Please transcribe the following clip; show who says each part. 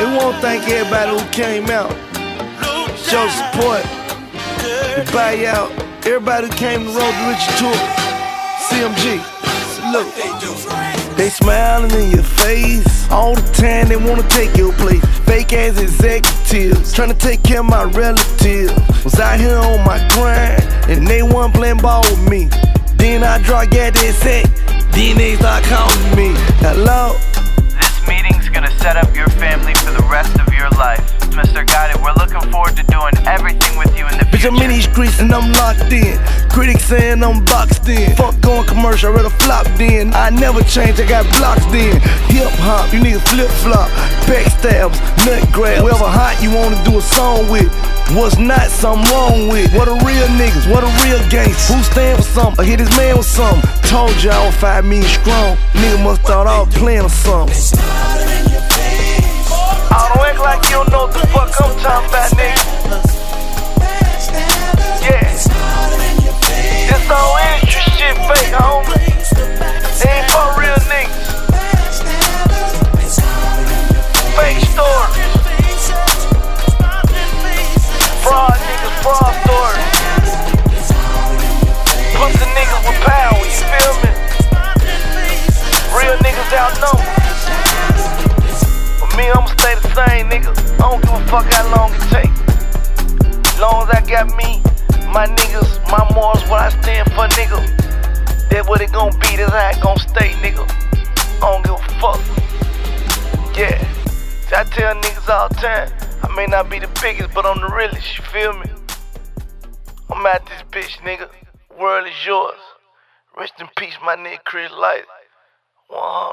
Speaker 1: Hey, we won't thank everybody who came out, show support, the buyout, everybody who came to Road to Riches Tour. CMG, salute. They smiling in your face all the time, they wanna take your place. Fake ass executives trying to take care of my relatives. Was out here on my grind and they wasn't playing ball with me. Then I draw get this set, then they start calling me. Hello?
Speaker 2: This meeting's gonna set up your family for the rest of your life. Mr. Guided, we're looking forward to doing everything with you in the
Speaker 1: Bitch,
Speaker 2: future.
Speaker 1: I'm in these streets and I'm locked in. Critics saying I'm boxed in. Fuck going commercial, I rather flopped in. I never change, I got blocks then. Hip hop, you need a flip flop. Backstabs, nut grab. Whoever hot you wanna do a song with. What's not, something wrong with. What a real niggas, what a real gangster. Who stand for something, or hit his man with something. Told you I was 5 million strong. Nigga must thought I was playing or something. I don't act like you don't know what the fuck I'm talking about, nigga. Yeah. This all industry shit fake, homie. They ain't for real niggas. Fake stories. Fraud niggas, fraud stories. Put the niggas with power, you feel me? Real niggas outnumbered. Me, I'ma stay the same, nigga. I don't give a fuck how long it take. As long as I got me, my niggas, my morals, what I stand for, nigga. That's what it gon' be, that's how it gon' stay, nigga. I don't give a fuck. Yeah. See, I tell niggas all the time, I may not be the biggest, but I'm the realest, you feel me? I'm out this bitch, nigga. World is yours. Rest in peace, my nigga Chris Light. 100.